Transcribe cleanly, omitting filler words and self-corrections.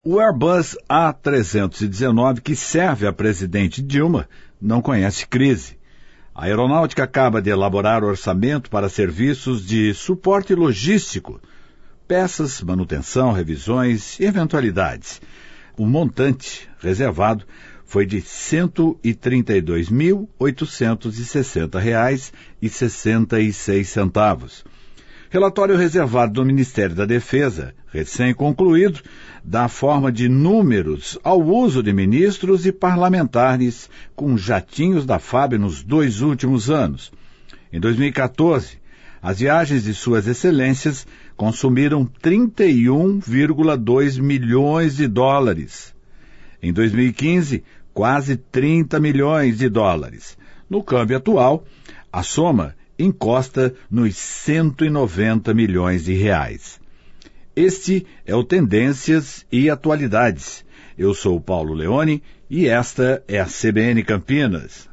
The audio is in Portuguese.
O Airbus A319, que serve a presidente Dilma, não conhece crise. A aeronáutica acaba de elaborar orçamento para serviços de suporte logístico, peças, manutenção, revisões e eventualidades. O montante reservado foi de R$ 132.860,66. Relatório reservado do Ministério da Defesa, recém-concluído, dá forma de números ao uso de ministros e parlamentares com jatinhos da FAB nos 2 últimos anos. Em 2014, as viagens de Suas Excelências consumiram 31,2 milhões de dólares. Em 2015, quase 30 milhões de dólares. No câmbio atual, a soma encosta nos 190 milhões de reais. Este é o Tendências e Atualidades. Eu sou o Paulo Leone e esta é a CBN Campinas.